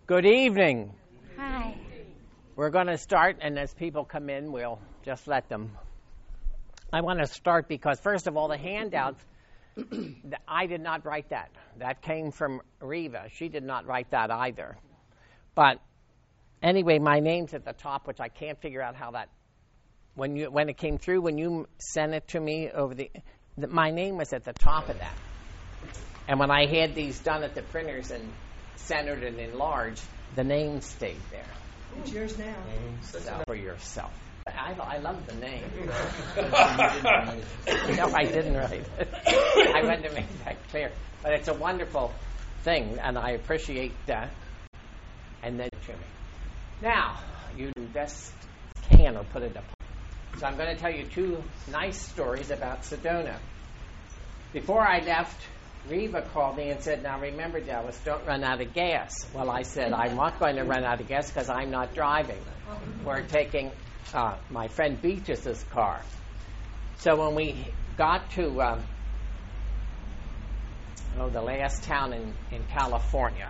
Good evening. Hi. We're going to start, and as people come in, we'll just let them. I want to start because, first of all, the handouts, I did not write that. That came from Reva. She did not write that either. But anyway, my name's at the top, which I can't figure out how that, when it came through, when you sent it to me over my name was at the top of that. And when I had these done at the printers and centered and enlarged, the name stayed there. It's yours now. So for yourself. I love the name. No, I didn't write it. I wanted to make that clear. But it's a wonderful thing, and I appreciate that. And then to me. Now, you invest can or put it up. So I'm going to tell you two nice stories about Sedona. Before I left, Reva called me and said, now remember, Dallas, don't run out of gas. Well, I said, I'm not going to run out of gas because I'm not driving. We're taking my friend Beatrice's car. So when we got to the last town in California,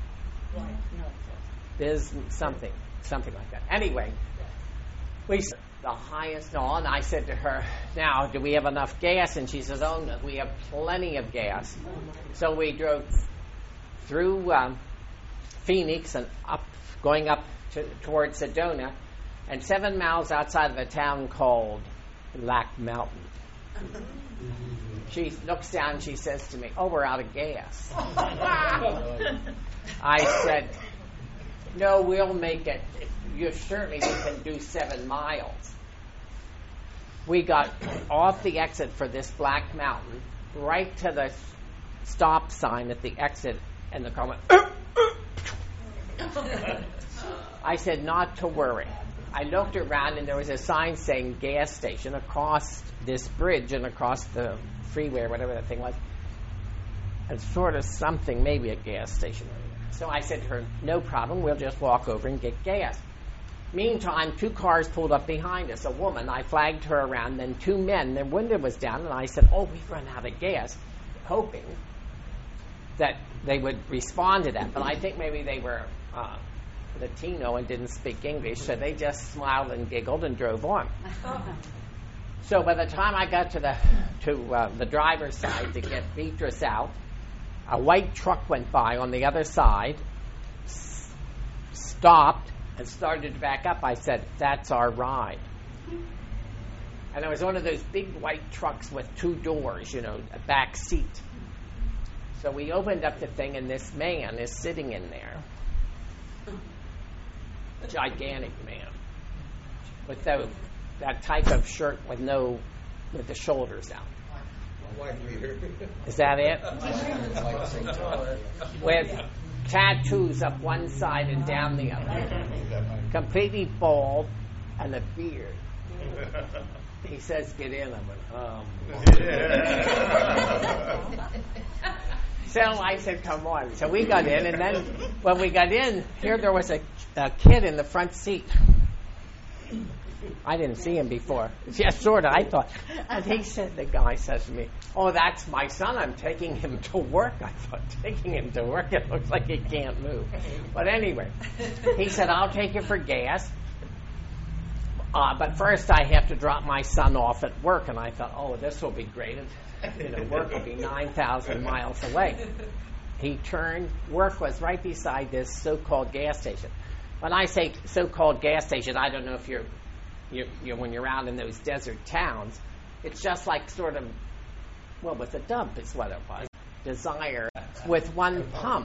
there's something like that. Anyway, we the highest on. I said to her, now, do we have enough gas? And she says, oh, no, we have plenty of gas. So we drove through Phoenix and going up towards Sedona, and 7 miles outside of a town called Black Mountain. She looks down and she says to me, oh, we're out of gas. I said, no, we'll make it. We can do 7 miles. We got off the exit for this Black Mountain, right to the stop sign at the exit, and the car went. I said, not to worry. I looked around, and there was a sign saying gas station across this bridge and across the freeway, or whatever that thing was. It's sort of something, maybe a gas station. So I said to her, no problem, we'll just walk over and get gas. Meantime, 2 cars pulled up behind us. A woman, I flagged her around, then 2 men, their window was down, and I said, oh, we've run out of gas, hoping that they would respond to that. But I think maybe they were Latino and didn't speak English, so they just smiled and giggled and drove on. So by the time I got to the driver's side to get Beatrice out, a white truck went by on the other side, stopped, and started to back up. I said, that's our ride. And it was one of those big white trucks with 2 doors, a back seat. So we opened up the thing, and this man is sitting in there. A gigantic man. With that type of shirt with the shoulders out. Is that it? With tattoos up one side and down the other. Completely bald and a beard. He says, get in. I went, So I said, come on. So we got in, and then when we got in, there was a kid in the front seat. I didn't see him before. Yeah, sort of, I thought. And the guy says to me, oh, that's my son. I'm taking him to work. I thought, taking him to work? It looks like he can't move. But anyway, he said, I'll take you for gas. But first I have to drop my son off at work. And I thought, oh, this will be great. Work will be 9,000 miles away. He turned. Work was right beside this so-called gas station. When I say so-called gas station, I don't know if you're when you're out in those desert towns, it's just like sort of, with a dump is what it was. Desire with one pump.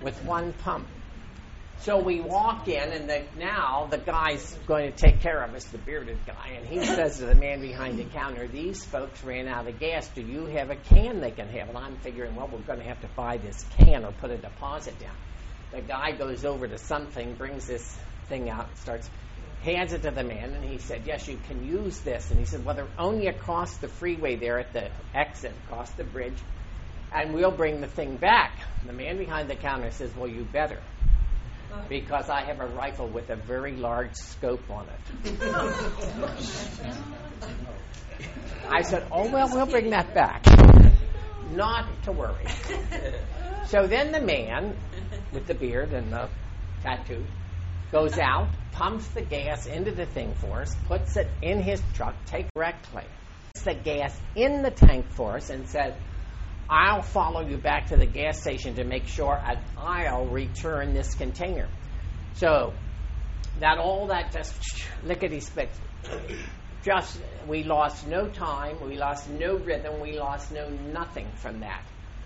So we walk in, and now the guy's going to take care of us, the bearded guy, and he says to the man behind the counter, these folks ran out of gas. Do you have a can they can have? And I'm figuring, we're going to have to buy this can or put a deposit down. The guy goes over to something, brings this thing out, hands it to the man, and he said, yes, you can use this. And he said, well, they're only across the freeway there at the exit, across the bridge, and we'll bring the thing back. The man behind the counter says, well, you better, because I have a rifle with a very large scope on it. I said, oh, well, we'll bring that back. Not to worry. So then the man with the beard and the that too, goes out, pumps the gas into the thing for us, puts it in his truck, takes directly, puts the gas in the tank for us, and said, I'll follow you back to the gas station to make sure I'll return this container. So that just lickety-split. Just, we lost no time, we lost no rhythm, we lost no nothing from that.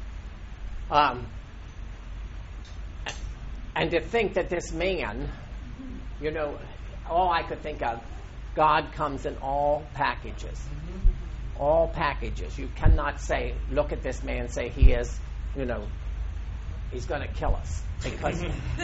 And to think that this man, all I could think of, God comes in all packages. All packages. You cannot say, look at this man and say he is, he's going to kill us. Because,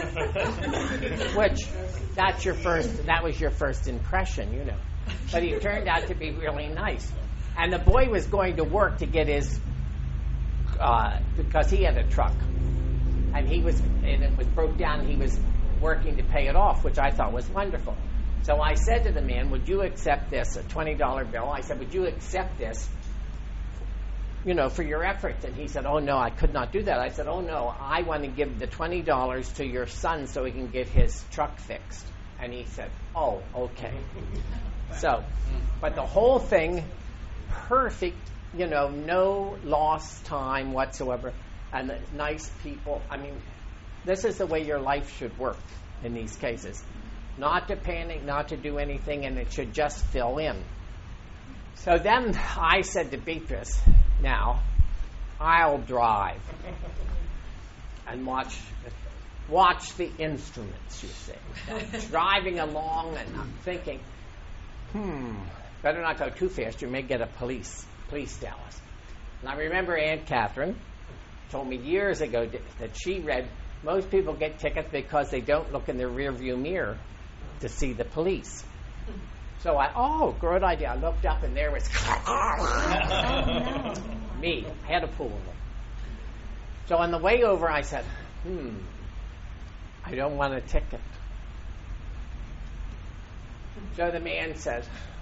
that was your first impression, But he turned out to be really nice. And the boy was going to work to get his, because he had a truck. And it was broke down, and he was working to pay it off, which I thought was wonderful. So I said to the man, would you accept this, a $20 bill? I said, would you accept this, for your efforts? And he said, oh, no, I could not do that. I said, oh, no, I want to give the $20 to your son so he can get his truck fixed. And he said, oh, okay. So, but the whole thing, perfect, no lost time whatsoever. And nice people. I mean, this is the way your life should work in these cases. Not to panic, not to do anything, and it should just fill in. So then I said to Beatrice, now, I'll drive and watch the instruments, you see. Driving along, and I'm thinking, better not go too fast. You may get a police Dallas. And I remember Aunt Catherine told me years ago that she read, most people get tickets because they don't look in their rearview mirror to see the police. So good idea. I looked up and there was me. I had a pool. So on the way over I said, I don't want a ticket. So the man says,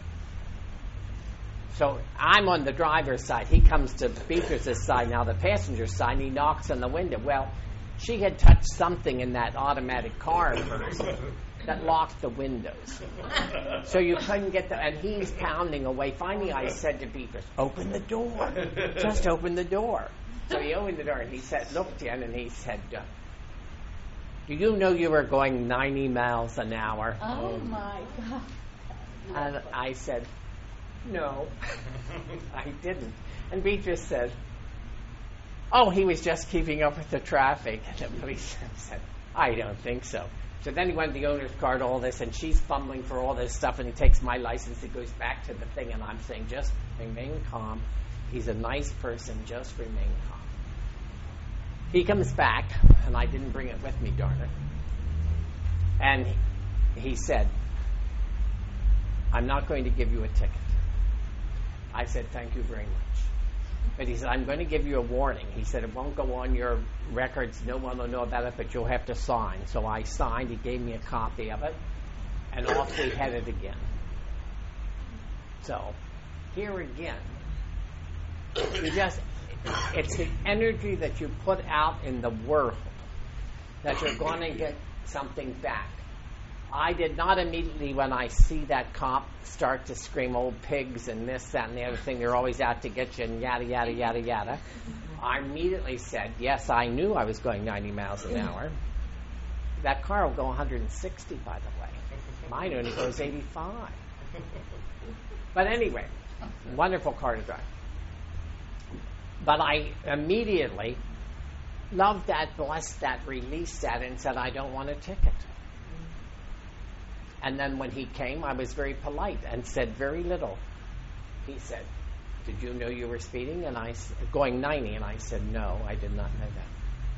so I'm on the driver's side. He comes to Beatrice's side, now the passenger's side, and he knocks on the window. Well, she had touched something in that automatic car of hers that locked the windows. So you couldn't get and he's pounding away. Finally, I said to Beatrice, open the door. Just open the door. So he opened the door, and he said, looked in, and he said, do you know you were going 90 miles an hour? Oh, my God. And I said, no, I didn't. And Beatrice said, oh, he was just keeping up with the traffic. And the policeman said, I don't think so. So then he went to the owner's card, all this, and she's fumbling for all this stuff, and he takes my license, he goes back to the thing, and I'm saying, just remain calm. He's a nice person, just remain calm. He comes back, and I didn't bring it with me, darn it. And he said, I'm not going to give you a ticket. I said, thank you very much. But he said, I'm going to give you a warning. He said, it won't go on your records. No one will know about it, but you'll have to sign. So I signed. He gave me a copy of it. And off we headed again. So, here again, it's the energy that you put out in the world that you're going to get something back. I did not immediately, when I see that cop start to scream old pigs and this, that, and the other thing, they're always out to get you and yada, yada, yada, yada. I immediately said, yes, I knew I was going 90 miles an hour. That car will go 160, by the way. Mine only goes 85. But anyway, wonderful car to drive. But I immediately loved that, blessed that, released that, and said, I don't want a ticket. And then when he came, I was very polite and said very little. He said, did you know you were speeding? And going 90, and I said, no, I did not know that.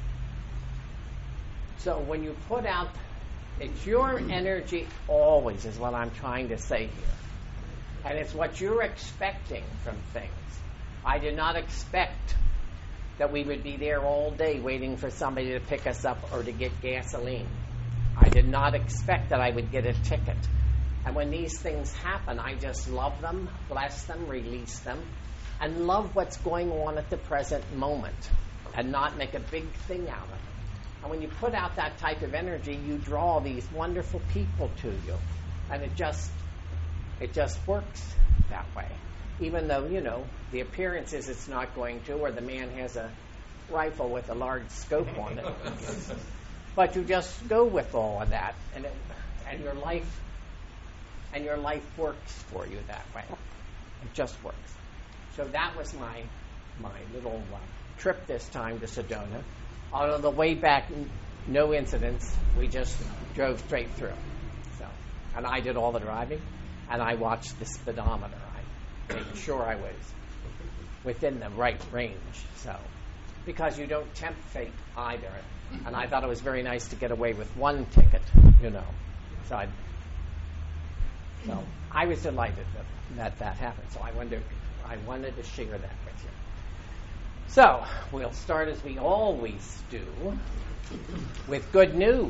So when you put out, it's your energy always is what I'm trying to say here. And it's what you're expecting from things. I did not expect that we would be there all day waiting for somebody to pick us up or to get gasoline. I did not expect that I would get a ticket. And when these things happen, I just love them, bless them, release them, and love what's going on at the present moment and not make a big thing out of it. And when you put out that type of energy, you draw these wonderful people to you. And it just works that way. Even though, the appearance is it's not going to, or the man has a rifle with a large scope on it. But you just go with all of that, and your life works for you that way. It just works. So that was my little trip this time to Sedona. On the way back, no incidents. We just drove straight through. And I did all the driving, and I watched the speedometer. I made sure I was within the right range. Because you don't tempt fate either. And I thought it was very nice to get away with one ticket, So I was delighted that happened. So I wanted to share that with you. So we'll start as we always do with good news.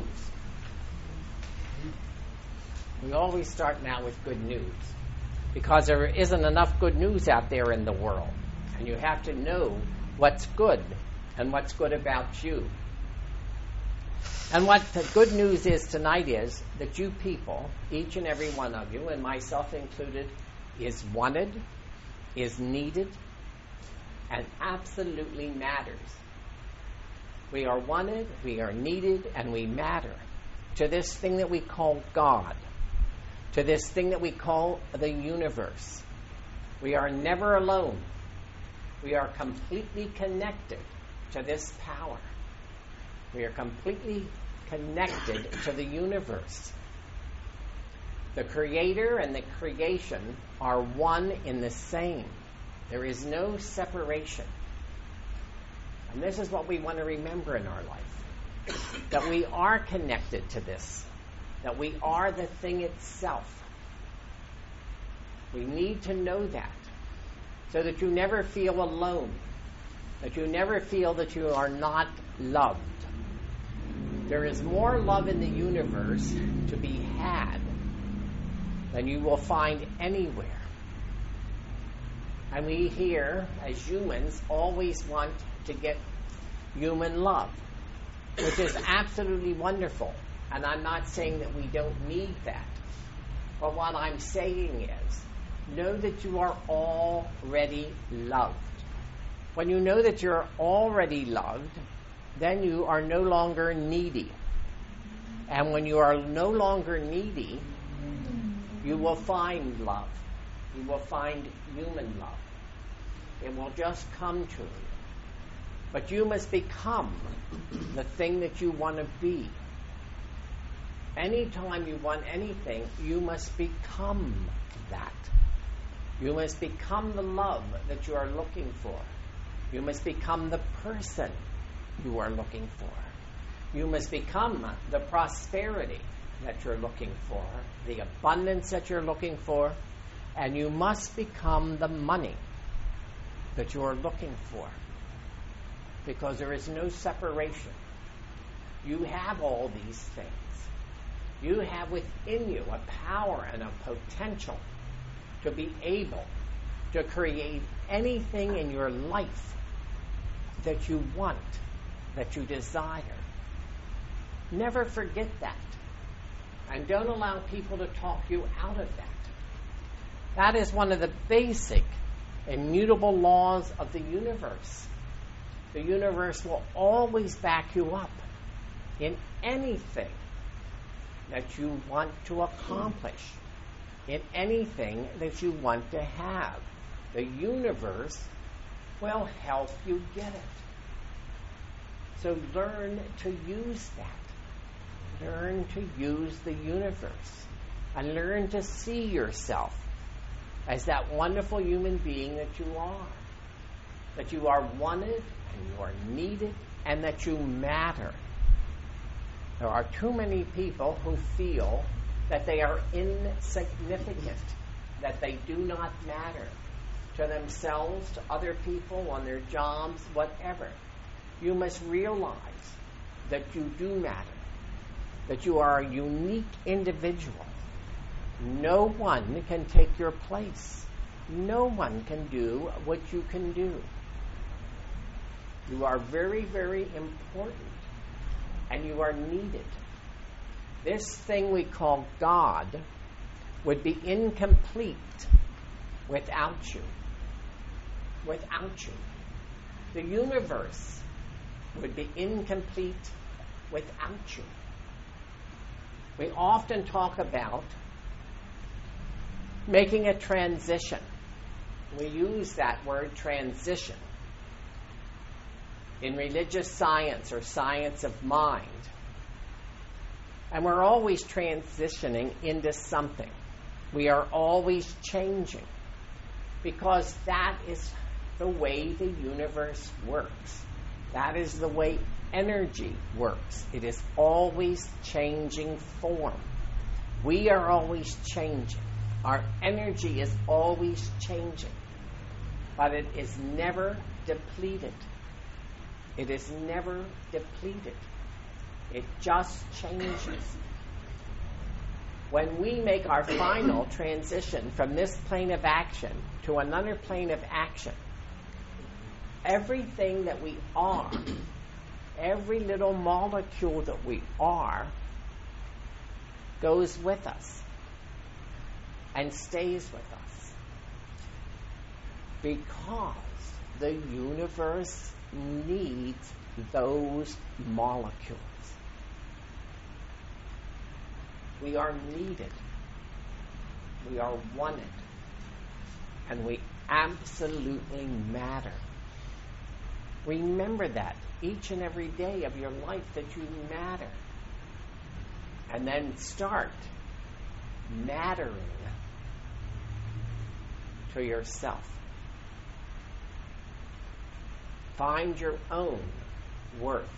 We always start now with good news because there isn't enough good news out there in the world. And you have to know what's good and what's good about you. And what the good news is tonight is that you people, each and every one of you, and myself included, is wanted, is needed, and absolutely matters. We are wanted, we are needed, and we matter to this thing that we call God, to this thing that we call the universe. We are never alone. We are completely connected to this power. We are completely connected to the universe. The Creator and the creation are one in the same. There is no separation. And this is what we want to remember in our life. That we are connected to this. That we are the thing itself. We need to know that. So that you never feel alone. That you never feel that you are not loved. There is more love in the universe to be had than you will find anywhere. And we here, as humans, always want to get human love, which is absolutely wonderful. And I'm not saying that we don't need that. But what I'm saying is, know that you are already loved. When you know that you're already loved, then you are no longer needy. And when you are no longer needy, you will find love. You will find human love. It will just come to you. But you must become the thing that you want to be. Anytime you want anything, you must become that. You must become the love that you are looking for. You must become the person you are looking for. You must become the prosperity that you're looking for, the abundance that you're looking for, and you must become the money that you are looking for. Because there is no separation. You have all these things. You have within you a power and a potential to be able to create anything in your life that you want, that you desire. Never forget that. And don't allow people to talk you out of that. That is one of the basic, immutable laws of the universe. The universe will always back you up in anything that you want to accomplish, in anything that you want to have. The universe will help you get it. So learn to use that. Learn to use the universe. And learn to see yourself as that wonderful human being that you are. That you are wanted, and you are needed, and that you matter. There are too many people who feel that they are insignificant, that they do not matter to themselves, to other people, on their jobs, whatever. You must realize that you do matter, that you are a unique individual. No one can take your place. No one can do what you can do. You are very, very important. and you are needed. This thing we call God would be incomplete without you. Without you. The universe would be incomplete without you. We often talk about making a transition. We use that word transition in religious science or science of mind. And we're always transitioning into something. We are always changing because that is the way the universe works. That is the way energy works. It is always changing form. We are always changing. Our energy is always changing. But it is never depleted. It is never depleted. It just changes. When we make our final transition from this plane of action to another plane of action, everything that we are, every little molecule that we are, goes with us and stays with us. Because the universe needs those molecules. We are needed. We are wanted. And we absolutely matter. Remember that each and every day of your life, that you matter. And then start mattering to yourself. Find your own worth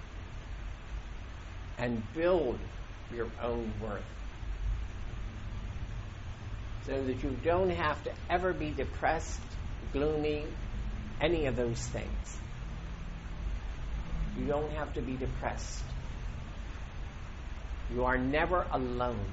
and build your own worth so that you don't have to ever be depressed, gloomy, any of those things. You don't have to be depressed. You are never alone.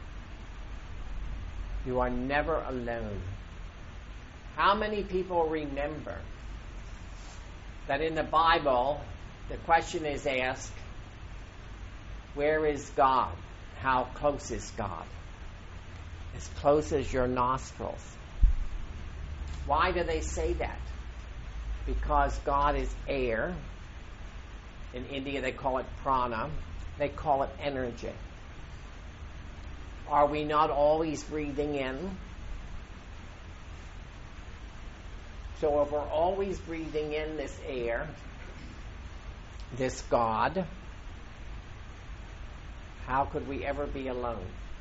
You are never alone. How many people remember that in the Bible, the question is asked, where is God? How close is God? As close as your nostrils. Why do they say that? Because God is air. In India they call it prana. They call it energy. Are we not always breathing in? So if we're always breathing in this air, this God, how could we ever be alone?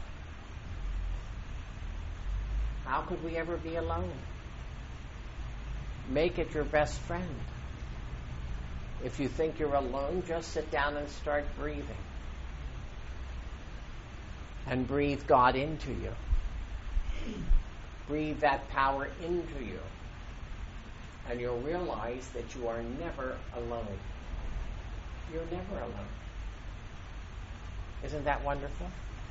How could we ever be alone? Make it your best friend. If you think you're alone, just sit down and start breathing. And breathe God into you. Breathe that power into you. And you'll realize that you are never alone. You're never alone. Isn't that wonderful?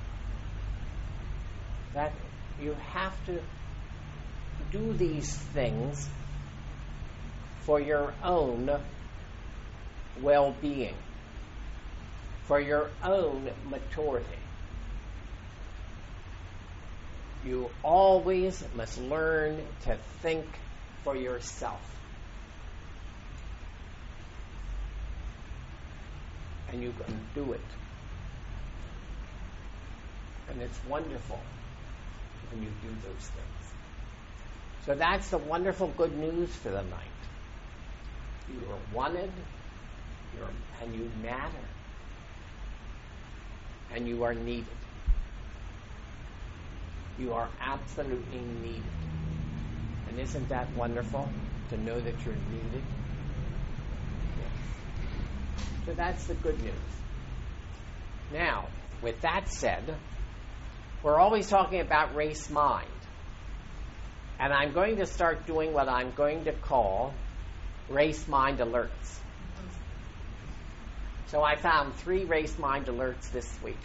That you have to do these things for your own well-being, for your own maturity. You always must learn to think for yourself. And you can do it. And it's wonderful when you do those things. So that's the wonderful good news for the night. You are wanted, and you matter. And you are needed. You are absolutely needed. And isn't that wonderful to know that you're needed? Yes. So that's the good news. Now, with that said, we're always talking about race mind. And I'm going to start doing what I'm going to call race mind alerts. So I found 3 race mind alerts this week.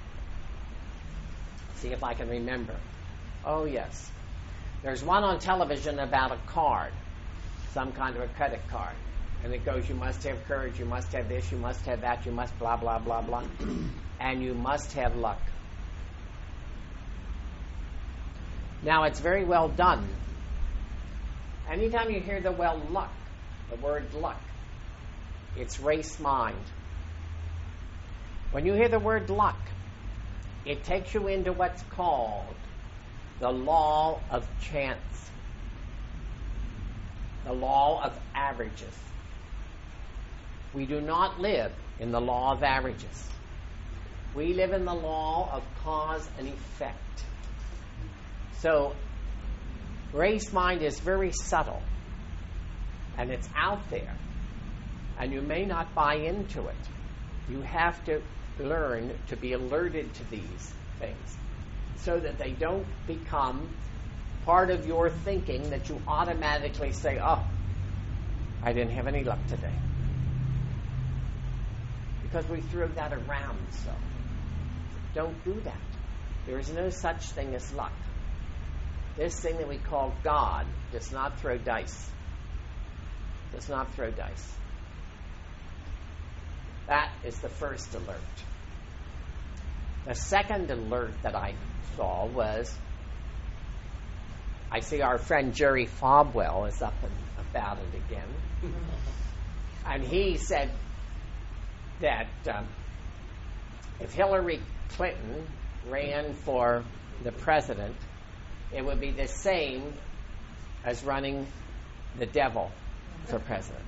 See if I can remember. Oh, yes. There's one on television about a card, some kind of a credit card. And it goes, you must have courage, you must have this, you must have that, you must blah, blah, blah, blah. And you must have luck. Now, it's very well done. Anytime you hear the word luck, it's race mind. When you hear the word luck, it takes you into what's called the law of chance, the law of averages. We do not live in the law of averages. We live in the law of cause and effect. So, race mind is very subtle, and it's out there, and you may not buy into it. You have to learn to be alerted to these things so that they don't become part of your thinking that you automatically say, oh, I didn't have any luck today. Because we throw that around so. Don't do that. There is no such thing as luck. This thing that we call God does not throw dice. Does not throw dice. That is the first alert. The second alert that I saw was, I see our friend Jerry Falwell is up and about it again. And he said that if Hillary Clinton ran for the president, it would be the same as running the devil for president.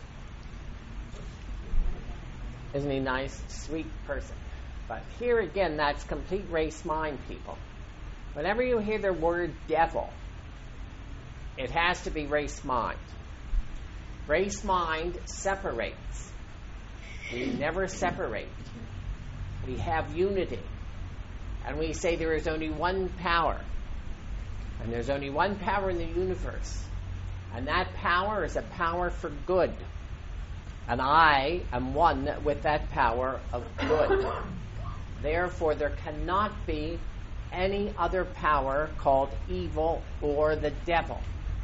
Isn't he nice? Sweet person. But here again, that's complete race mind, people. Whenever you hear the word devil, it has to be race mind. Race mind separates. We never separate. We have unity. And we say there is only one power. And there's only one power in the universe. And that power is a power for good. And I am one with that power of good. Therefore, there cannot be any other power called evil or the devil.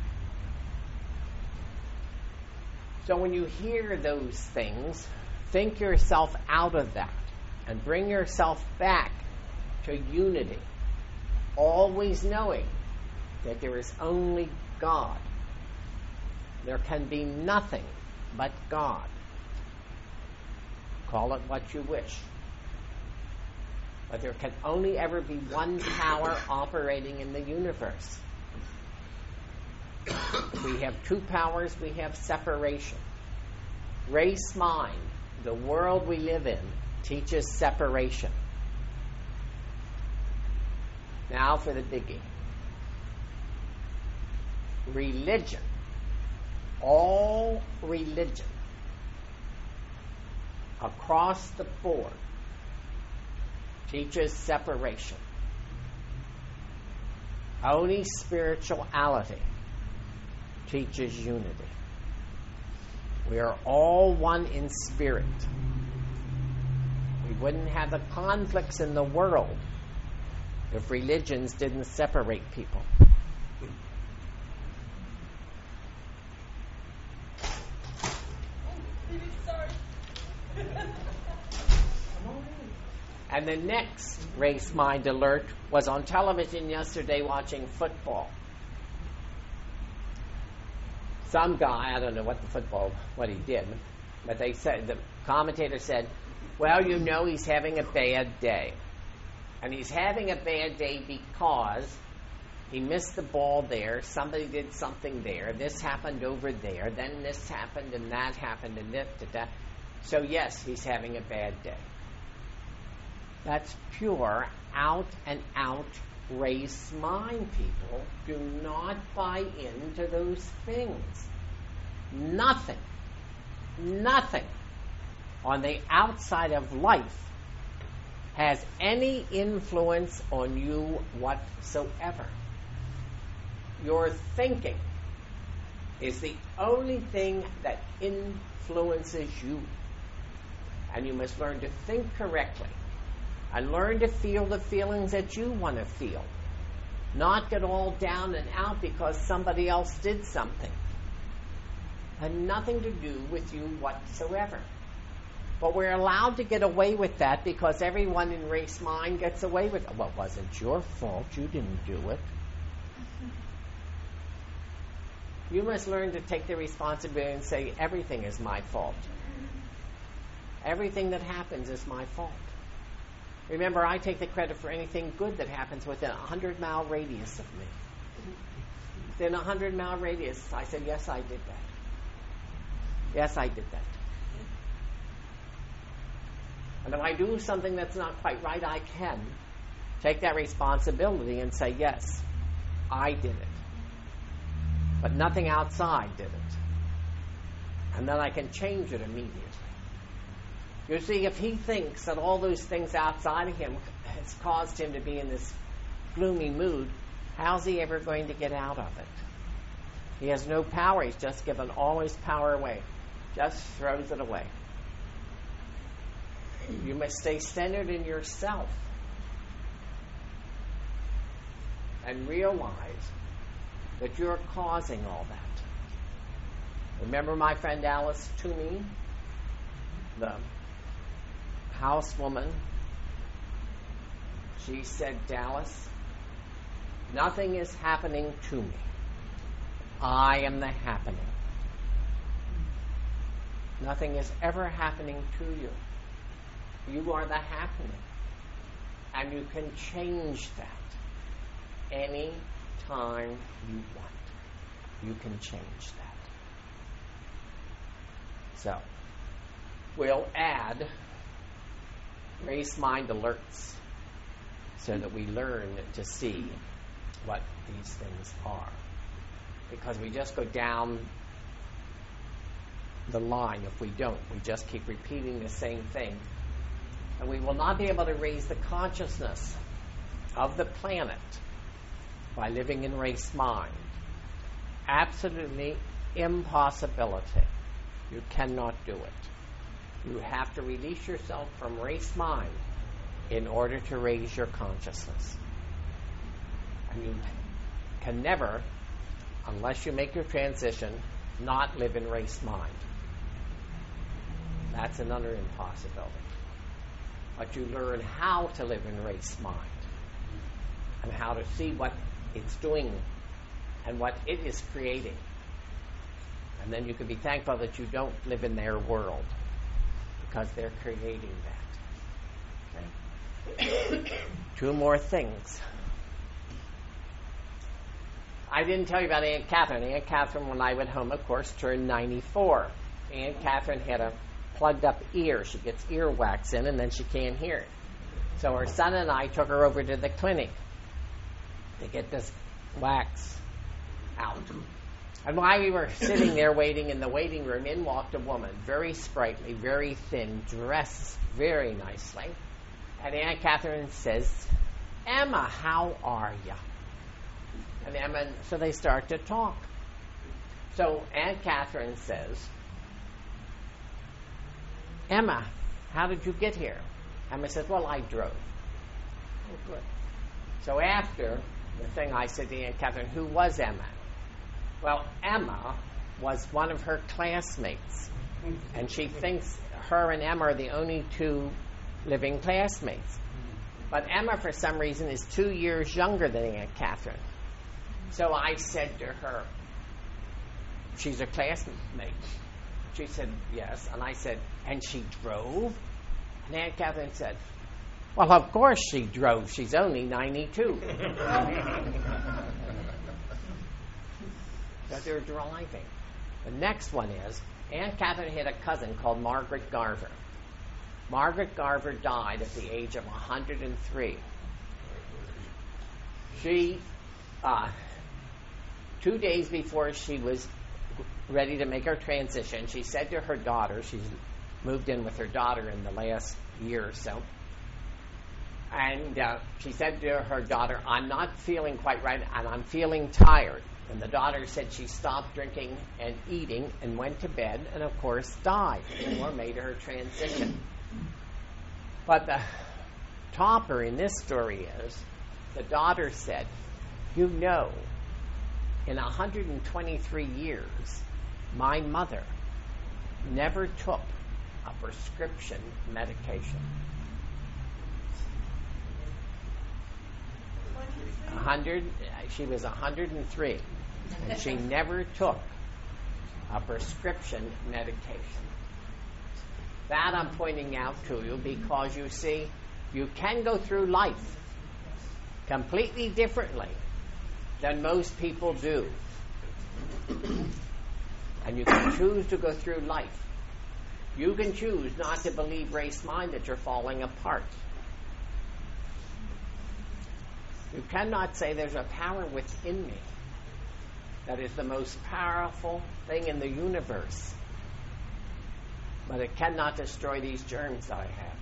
So when you hear those things, think yourself out of that and bring yourself back to unity, always knowing that there is only God. There can be nothing but God. Call it what you wish. But there can only ever be one power operating in the universe. We have two powers, we have separation. Race mind, the world we live in, teaches separation. Now for the biggie. Religion. All religion across the board teaches separation. Only spirituality teaches unity. We are all one in spirit. We wouldn't have the conflicts in the world if religions didn't separate people. And the next race mind alert was on television yesterday watching football. Some guy, I don't know what he did, but they said, the commentator said, well, you know he's having a bad day. And he's having a bad day because he missed the ball there, somebody did something there, this happened over there, then this happened and that happened and that. So yes, he's having a bad day. That's pure, out and out race mind, people. Do not buy into those things. Nothing on the outside of life has any influence on you whatsoever. Your thinking is the only thing that influences you. And you must learn to think correctly. And learn to feel the feelings that you want to feel. Not get all down and out because somebody else did something. Had nothing to do with you whatsoever. But we're allowed to get away with that because everyone in race mind gets away with it. Well, it wasn't your fault. You didn't do it. You must learn to take the responsibility and say, everything is my fault. Everything that happens is my fault. Remember, I take the credit for anything good that happens within a 100-mile radius of me. Within a 100-mile radius, I said, yes, I did that. Yes, I did that. And if I do something that's not quite right, I can take that responsibility and say, yes, I did it. But nothing outside did it. And then I can change it immediately. You see, if he thinks that all those things outside of him has caused him to be in this gloomy mood, how's he ever going to get out of it? He has no power. He's just given all his power away. Just throws it away. You must stay centered in yourself and realize that you're causing all that. Remember my friend Alice Toomey, the housewoman? She said, Dallas, nothing is happening to me. I am the happening. Nothing is ever happening to you. You are the happening. And you can change that any time you want. You can change that. So, we'll add race mind alerts so that we learn to see what these things are. Because we just go down the line if we don't. We just keep repeating the same thing. And we will not be able to raise the consciousness of the planet by living in race mind. Absolutely impossibility. You cannot do it. You have to release yourself from race mind in order to raise your consciousness. And you can never, unless you make your transition, not live in race mind. That's another impossibility. But you learn how to live in race mind and how to see what it's doing and what it is creating. And then you can be thankful that you don't live in their world because they're creating that. Okay? Two more things. I didn't tell you about Aunt Catherine. Aunt Catherine, when I went home, of course, turned 94. Aunt Catherine had a plugged up ear. She gets earwax in and then she can't hear it. So her son and I took her over to the clinic to get this wax out. And while we were sitting there waiting in the waiting room, in walked a woman, very sprightly, very thin, dressed very nicely. And Aunt Catherine says, Emma, how are you? And Emma, so they start to talk. So Aunt Catherine says, Emma, how did you get here? Emma says, well, I drove. Oh, good. So after the thing, I said to Aunt Catherine, who was Emma? Well, Emma was one of her classmates. And she thinks her and Emma are the only two living classmates. But Emma, for some reason, is 2 years younger than Aunt Catherine. So I said to her, she's a classmate. She said, yes. And I said, and she drove? And Aunt Catherine said, well, of course she drove. She's only 92. But they're driving. The next one is, Aunt Catherine had a cousin called Margaret Garver. Margaret Garver died at the age of 103. She, 2 days before she was ready to make her transition, she said to her daughter, she's moved in with her daughter in the last year or so, and she said to her daughter, I'm not feeling quite right and I'm feeling tired. And the daughter said she stopped drinking and eating and went to bed and, of course, died or made her transition. But the topper in this story is, the daughter said, you know, in 123 years, My mother never took a prescription medication. She was 103, and she never took a prescription medication. That I'm pointing out to you because you see, you can go through life completely differently than most people do. And you can choose to go through life. You can choose not to believe race mind that you're falling apart. You cannot say there's a power within me that is the most powerful thing in the universe, but it cannot destroy these germs I have.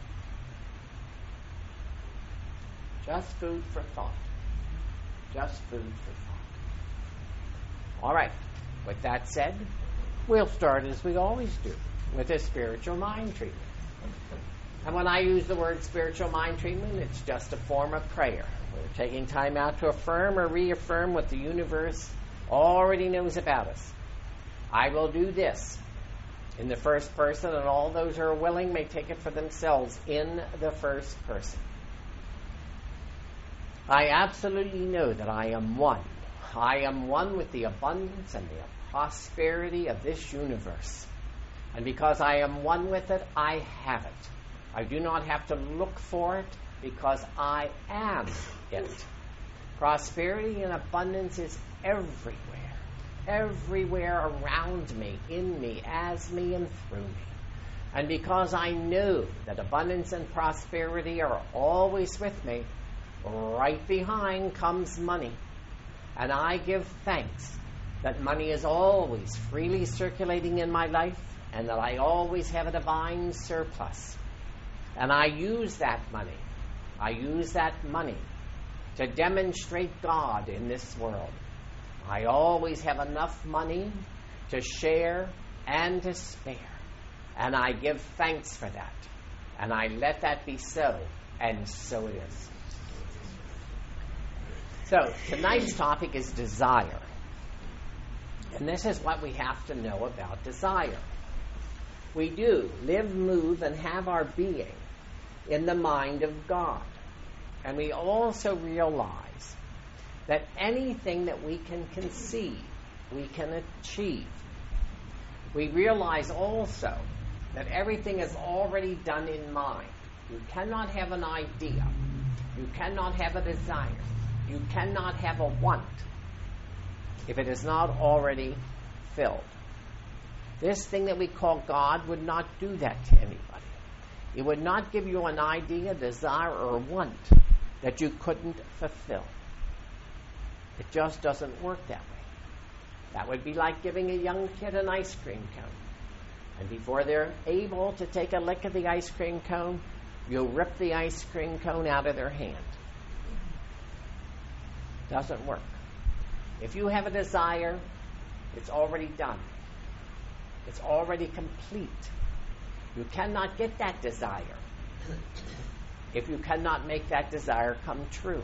Just food for thought. Just food for thought. All right. With that said, we'll start as we always do, with a spiritual mind treatment. And when I use the word spiritual mind treatment, it's just a form of prayer. We're taking time out to affirm or reaffirm what the universe already knows about us. I will do this in the first person, and all those who are willing may take it for themselves in the first person. I absolutely know that I am one. I am one with the abundance and the prosperity of this universe. And because I am one with it, I have it. I do not have to look for it because I am it. Prosperity and abundance is everywhere. Everywhere around me, in me, as me, and through me. And because I know that abundance and prosperity are always with me, right behind comes money. And I give thanks that money is always freely circulating in my life and that I always have a divine surplus. And I use that money. I use that money to demonstrate God in this world. I always have enough money to share and to spare. And I give thanks for that. And I let that be so, and so it is. So, tonight's topic is desire. And this is what we have to know about desire. We do live, move, and have our being in the mind of God. And we also realize that anything that we can conceive, we can achieve. We realize also that everything is already done in mind. You cannot have an idea. You cannot have a desire. You cannot have a want if it is not already filled. This thing that we call God would not do that to anybody. It would not give you an idea, desire, or want that you couldn't fulfill. It just doesn't work that way. That would be like giving a young kid an ice cream cone. And before they're able to take a lick of the ice cream cone, you'll rip the ice cream cone out of their hand. Doesn't work. If you have a desire, it's already done. It's already complete. You cannot get that desire if you cannot make that desire come true.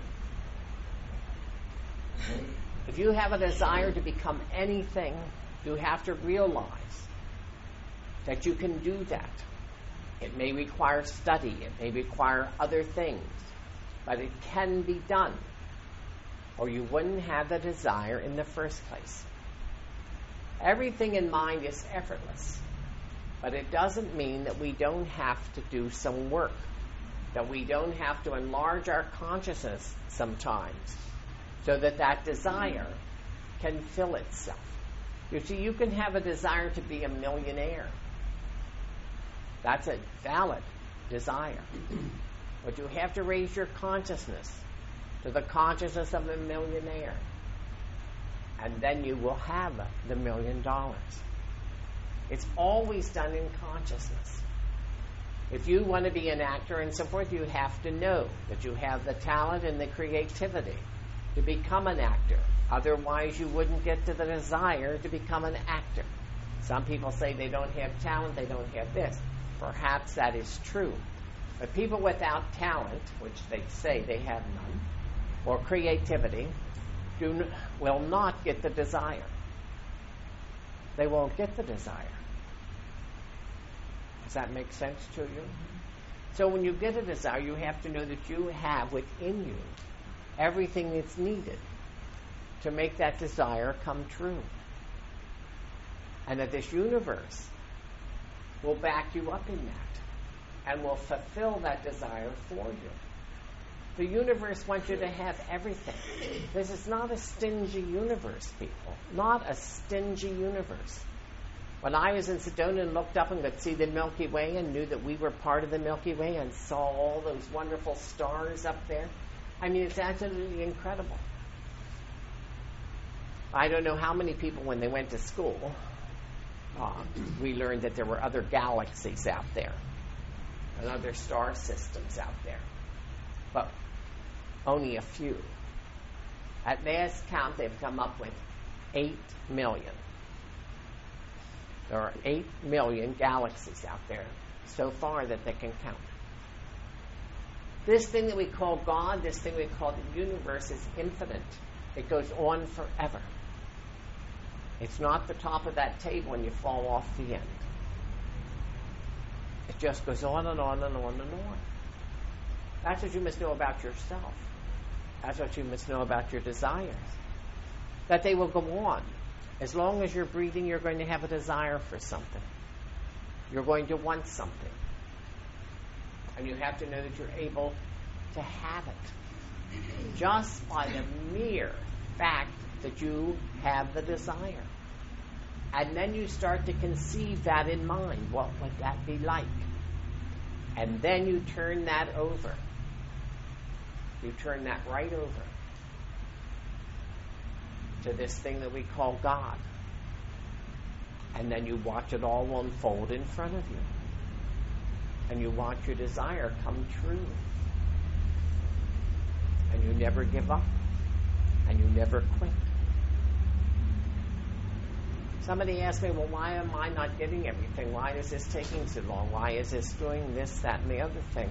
If you have a desire to become anything, you have to realize that you can do that. It may require study. It may require other things. But it can be done. Or you wouldn't have the desire in the first place. Everything in mind is effortless. But it doesn't mean that we don't have to do some work. That we don't have to enlarge our consciousness sometimes so that that desire can fill itself. You see, you can have a desire to be a millionaire. That's a valid desire. But you have to raise your consciousness to the consciousness of a millionaire. And then you will have the $1 million. It's always done in consciousness. If you want to be an actor and so forth, you have to know that you have the talent and the creativity to become an actor. Otherwise, you wouldn't get to the desire to become an actor. Some people say they don't have talent, they don't have this. Perhaps that is true. But people without talent, which they say they have none, or creativity, will not get the desire. they won't get the desire. Does that make sense to you? So when you get a desire, you have to know that you have within you everything that's needed to make that desire come true. And that this universe will back you up in that and will fulfill that desire for you. The universe wants you to have everything. This is not a stingy universe, people. Not a stingy universe. When I was in Sedona and looked up and could see the Milky Way and knew that we were part of the Milky Way and saw all those wonderful stars up there, I mean, it's absolutely incredible. I don't know how many people, when they went to school, we learned that there were other galaxies out there and other star systems out there. But only a few. At last count, they've come up with 8 million. There are 8 million galaxies out there so far that they can count. This thing that we call God, this thing we call the universe, is infinite. It goes on forever. It's not the top of that table and you fall off the end. It just goes on and on and on and on. That's what you must know about yourself. That's what you must know about your desires. That they will go on. As long as you're breathing, you're going to have a desire for something. You're going to want something. And you have to know that you're able to have it. Just by the mere fact that you have the desire. And then you start to conceive that in mind. What would that be like? And then you turn that over. You turn that right over to this thing that we call God. And then you watch it all unfold in front of you. And you watch your desire come true. And you never give up. And you never quit. Somebody asked me, well, why am I not getting everything? Why is this taking so long? Why is this doing this, that, and the other thing?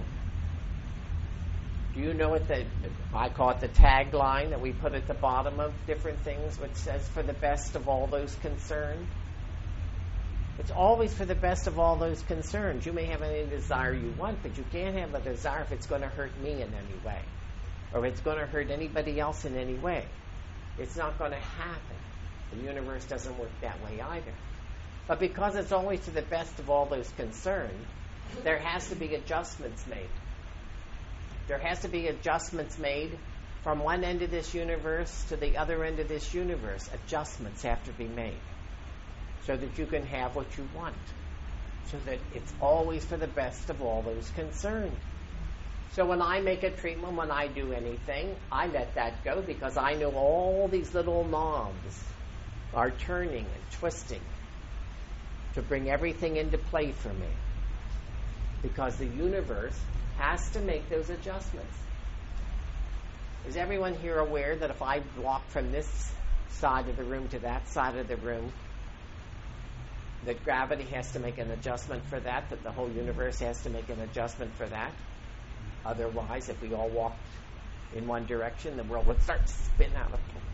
Do you know what I call it the tagline that we put at the bottom of different things, which says, for the best of all those concerned? It's always for the best of all those concerned. You may have any desire you want, but you can't have a desire if it's going to hurt me in any way, or if it's going to hurt anybody else in any way. It's not going to happen. The universe doesn't work that way either. But because it's always to the best of all those concerned, there has to be adjustments made. There has to be adjustments made from one end of this universe to the other end of this universe. Adjustments have to be made so that you can have what you want, so that it's always for the best of all those concerned. So when I make a treatment, when I do anything, I let that go because I know all these little knobs are turning and twisting to bring everything into play for me, because the universe has to make those adjustments. Is everyone here aware that if I walk from this side of the room to that side of the room, that gravity has to make an adjustment for that, that the whole universe has to make an adjustment for that? Otherwise, if we all walked in one direction, the world would start to spin out of place.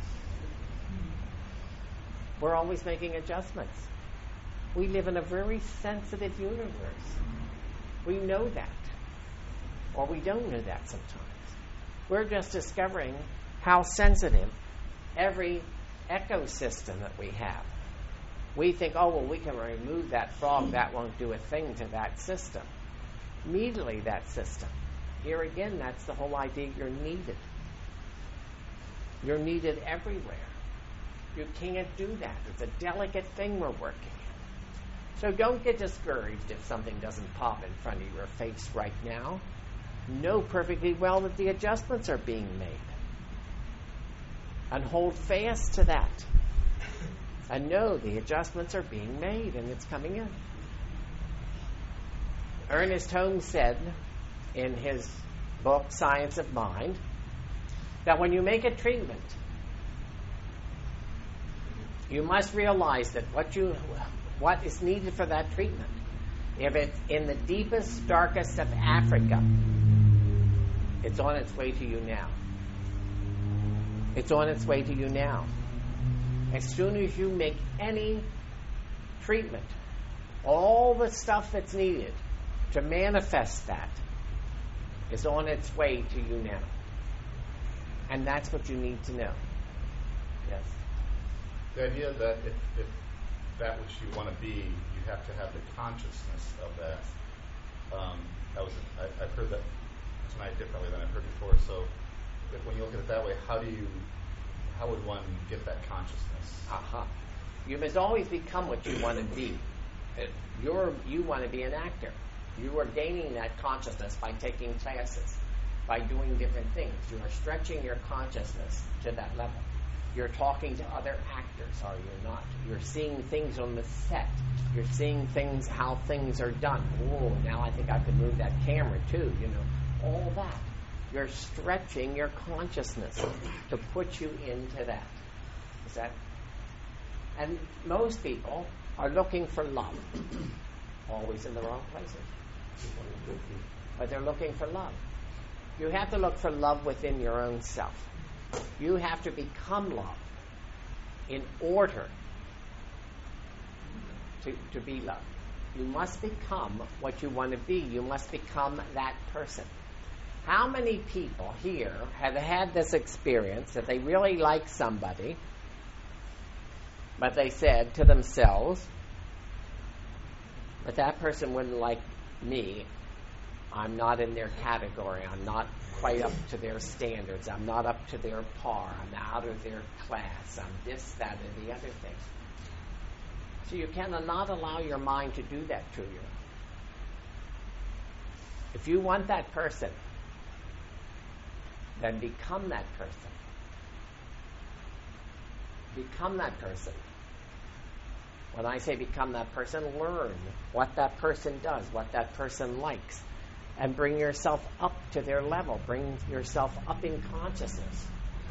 We're always making adjustments. We live in a very sensitive universe. We know that. Or we don't know that sometimes. We're just discovering how sensitive every ecosystem that we have. We think, oh, well, we can remove that frog. That won't do a thing to that system. Immediately, that system. Here again, that's the whole idea. You're needed. You're needed everywhere. You can't do that. It's a delicate thing we're working in. So don't get discouraged if something doesn't pop in front of your face right now. Know perfectly well that the adjustments are being made. And hold fast to that. And know the adjustments are being made and it's coming in. Ernest Holmes said in his book, Science of Mind, that when you make a treatment, you must realize that what is needed for that treatment, if it's in the deepest, darkest of Africa, it's on its way to you now. It's on its way to you now. As soon as you make any treatment, all the stuff that's needed to manifest that is on its way to you now. And that's what you need to know. Yes? The idea that if that which you want to be, you have to have the consciousness of that. I've heard that tonight differently than I've heard before. So when you look at it that way, how would one get that consciousness? You must always become what you want to be. You want to be an actor. You are gaining that consciousness by taking classes, by doing different things. You are stretching your consciousness to that level. You're talking to other actors, are you not? You're seeing things on the set. You're seeing things, how things are done. Whoa, now I think I could move that camera too, all that. You're stretching your consciousness to put you into that. Is that? And most people are looking for love. Always in the wrong places. But they're looking for love. You have to look for love within your own self. You have to become love in order to be love. You must become what you want to be. You must become that person. How many people here have had this experience that they really like somebody, but they said to themselves, but that person wouldn't like me. I'm not in their category. I'm not quite up to their standards. I'm not up to their par. I'm out of their class. I'm this, that, and the other thing. So you cannot allow your mind to do that to you. If you want that person, then become that person. Become that person. When I say become that person, learn what that person does, what that person likes, and bring yourself up to their level. Bring yourself up in consciousness.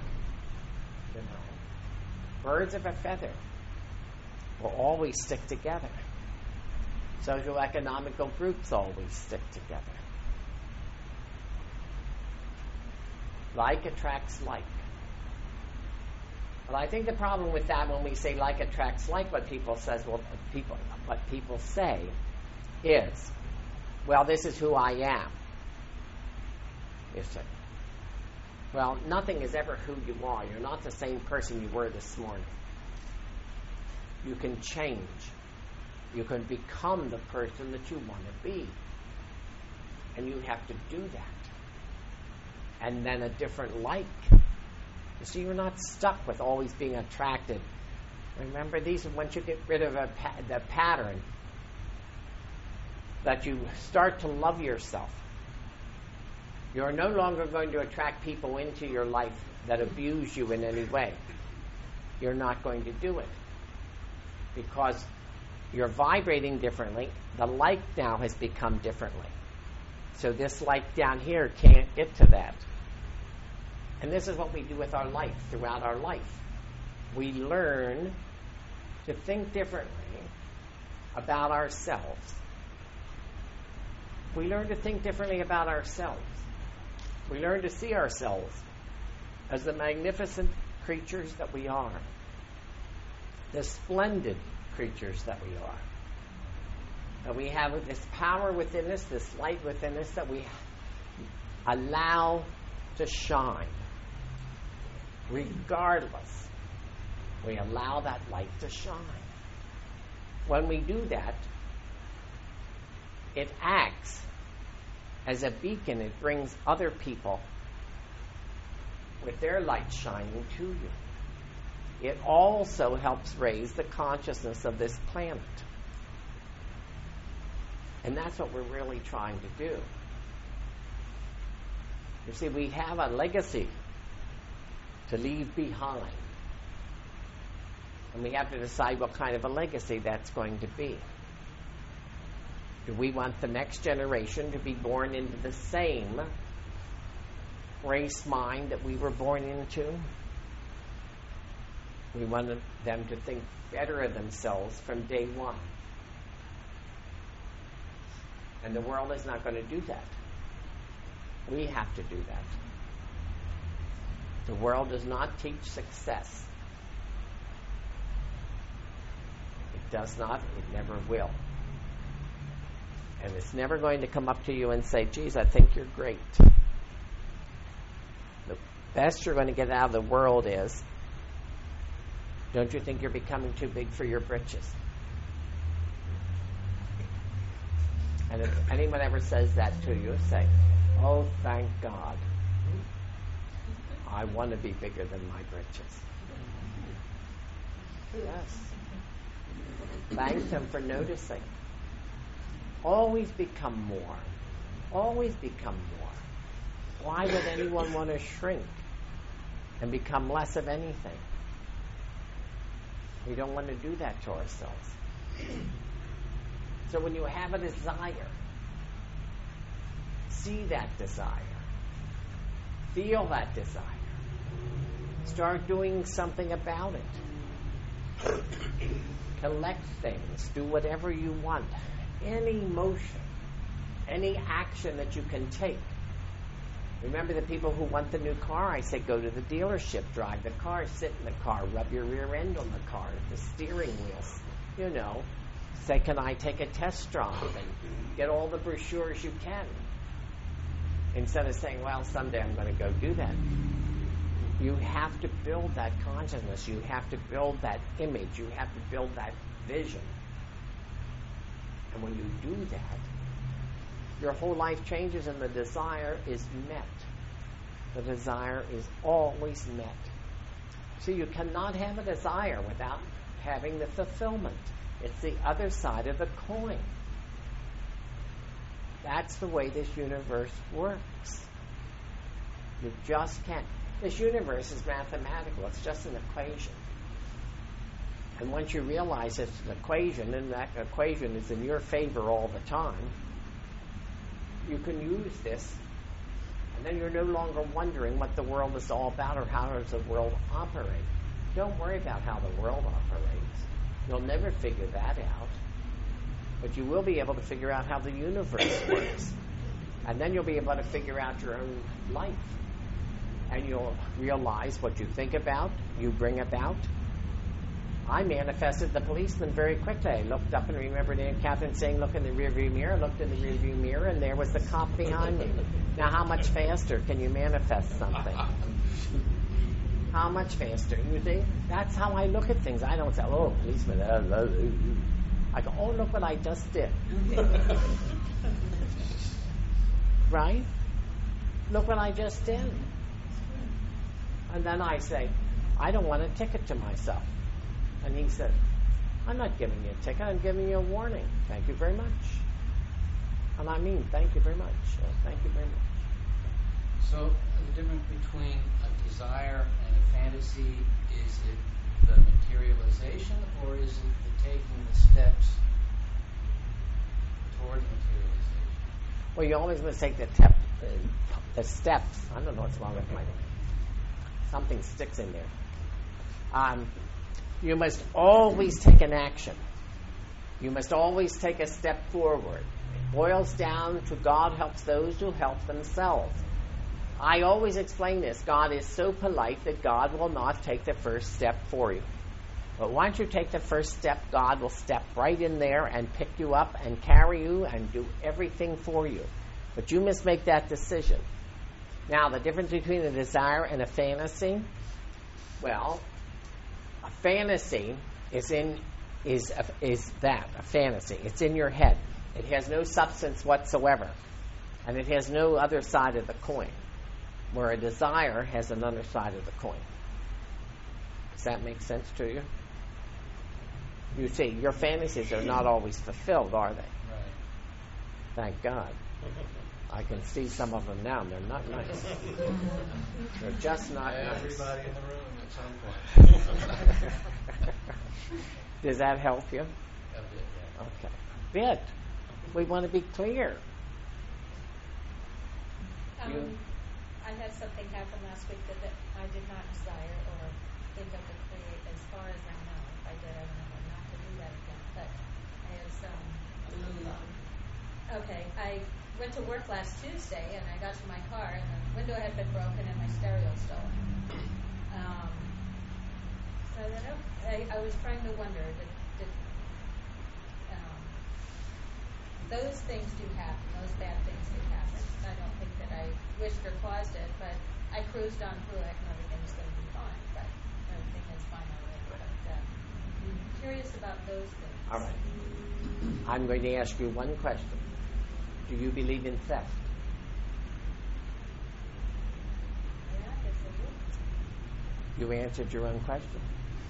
Birds of a feather will always stick together. Socioeconomical groups always stick together. Like attracts like. But I think the problem with that, when we say like attracts like, what people say is, well, this is who I am. You say, well, nothing is ever who you are. You're not the same person you were this morning. You can change. You can become the person that you want to be. And you have to do that. And then a different like. You see, you're not stuck with always being attracted. Remember, once you get rid of the pattern, that you start to love yourself. You're no longer going to attract people into your life that abuse you in any way. You're not going to do it. Because you're vibrating differently. The like now has become differently. So this like down here can't get to that. And this is what we do with our life, throughout our life. We learn to think differently about ourselves. We learn to think differently about ourselves. We learn to see ourselves as the magnificent creatures that we are. The splendid creatures that we are. That we have this power within us, this light within us that we allow to shine. Regardless, we allow that light to shine. When we do that, it acts as a beacon. It brings other people with their light shining to you. It also helps raise the consciousness of this planet. And that's what we're really trying to do. You see, we have a legacy to leave behind. And we have to decide what kind of a legacy that's going to be. Do we want the next generation to be born into the same race mind that we were born into? We want them to think better of themselves from day one. And the world is not going to do that. We have to do that. The world does not teach success. It does not. It never will. And it's never going to come up to you and say, geez, I think you're great. The best you're going to get out of the world is, don't you think you're becoming too big for your britches? And if anyone ever says that to you, say, oh, thank God. I want to be bigger than my britches. Yes. Thank them for noticing. Always become more. Always become more. Why would anyone want to shrink and become less of anything? We don't want to do that to ourselves. So when you have a desire, see that desire. Feel that desire. Start doing something about it. Collect things. Do whatever you want. Any motion, any action that you can take. Remember the people who want the new car? I say go to the dealership, drive the car, sit in the car, rub your rear end on the car, the steering wheels. You know, say, can I take a test drive? And get all the brochures you can. Instead of saying, well, someday I'm going to go do that. You have to build that consciousness. You have to build that image. You have to build that vision. And when you do that, your whole life changes and the desire is met. The desire is always met. So you cannot have a desire without having the fulfillment. It's the other side of the coin. That's the way this universe works. You just can't. This universe is mathematical. It's just an equation. And once you realize it's an equation, and that equation is in your favor all the time, you can use this, and then you're no longer wondering what the world is all about or how does the world operate. Don't worry about how the world operates. You'll never figure that out. But you will be able to figure out how the universe works. And then you'll be able to figure out your own life. And you'll realize what you think about, you bring about. I manifested the policeman very quickly. I looked up and remembered Aunt Catherine saying, look in the rearview mirror. I looked in the rearview mirror, and there was the cop behind me. Now, how much faster can you manifest something? How much faster? You see? That's how I look at things. I don't say, oh, policeman. I go, oh, look what I just did. Right? Look what I just did. And then I say, I don't want a ticket to myself. And he said, I'm not giving you a ticket, I'm giving you a warning. Thank you very much. And I mean, thank you very much. Thank you very much. So the difference between a desire and a fantasy, is it the materialization or is it the taking the steps toward materialization? Well, you always must take the steps. I don't know what's wrong with my... Something sticks in there. You must always take an action. You must always take a step forward. It boils down to God helps those who help themselves. I always explain this. God is so polite that God will not take the first step for you. But once you take the first step, God will step right in there and pick you up and carry you and do everything for you. But you must make that decision. Now, the difference between a desire and a fantasy, well, a fantasy is a fantasy. It's in your head. It has no substance whatsoever. And it has no other side of the coin. Where a desire has another side of the coin. Does that make sense to you? You see, your fantasies are not always fulfilled, are they? Right. Thank God. I can see some of them now, and they're not nice. They're just not nice. Everybody in the room at some point. Does that help you? A bit, yeah. Okay. Bit. We want to be clear. I had something happen last week that I did not desire or think of to create, as far as I know. If I did, I don't know not to do that again. But okay, I went to work last Tuesday, and I got to my car, and the window had been broken, and my stereo stolen. So I was trying to wonder, those things do happen. Those bad things do happen. I don't think that I wished or caused it, but I cruised on through it, and everything's going to be fine. But everything is fine already. But I'm curious about those things. All right. I'm going to ask you one question. Do you believe in theft? Yeah, I guess I do. You answered your own question.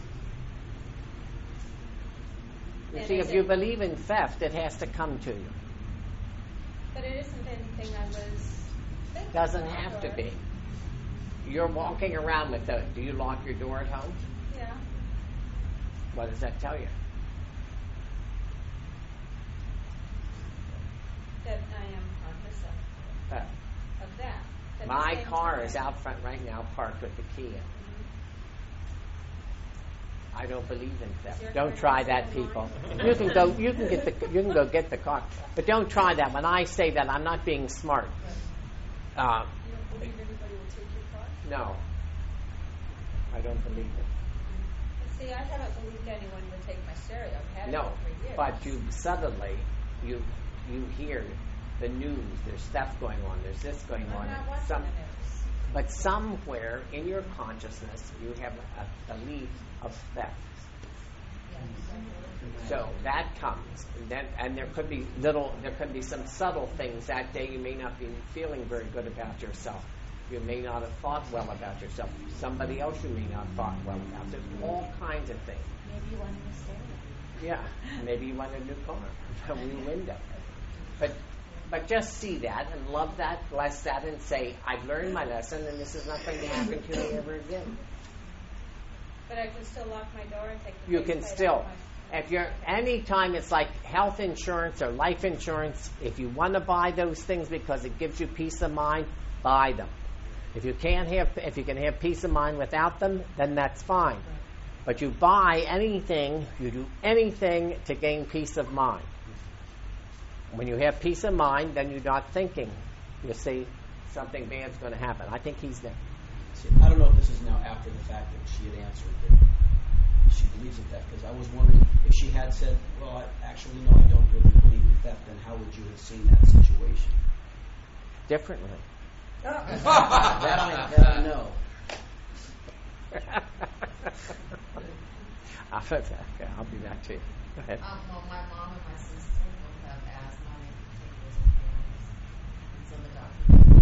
You And see, is if you it- believe in theft, it has to come to you. But it isn't anything I was thinking Doesn't about, have to or- be. You're walking around with a. Do you lock your door at home? Yeah. What does that tell you? That I am cognizant Theft. of that. But at the My same car time- is out front right now, parked with the key in. Mhm. I don't believe in Is theft. your Don't car try nicer that, than people. mine? You can go. You can get the. You can go get the car, but don't try that. When I say that, I'm not being smart. You don't believe anybody will take your car? No, I don't believe it. See, I haven't believed anyone would take my stereo. I've had No, it for years. but you suddenly you hear the news. There's stuff going on. There's this going I'm on. not watching Some, the news. but somewhere in your consciousness, you have a belief of theft. Yeah, exactly. So that comes, and there could be some subtle things that day. You may not be feeling very good about yourself. You may not have thought well about yourself. Somebody else you may not have thought well about. There's all kinds of things. Maybe you wanted to stereo. Yeah, maybe you want a new car, a new window. But just see that and love that, bless that, and say, I've learned my lesson, and this is not going to happen to me ever again. But I can still lock my door and take the You face can plate still. off my... If you're anytime it's like health insurance or life insurance, if you want to buy those things because it gives you peace of mind, buy them. If you can have peace of mind without them, then that's fine. But you buy anything, you do anything to gain peace of mind. When you have peace of mind, then you're not thinking. You see something bad's going to happen. I think he's there. See, I don't know if this is now after the fact that she had answered that she believes in theft, because I was wondering if she had said, well, actually, no, I don't really believe in theft, then how would you have seen that situation? Differently. that I know. I'll be back to you. Go ahead. Well, my mom and my sister both have asthma and they take those inhalers. And so the doctor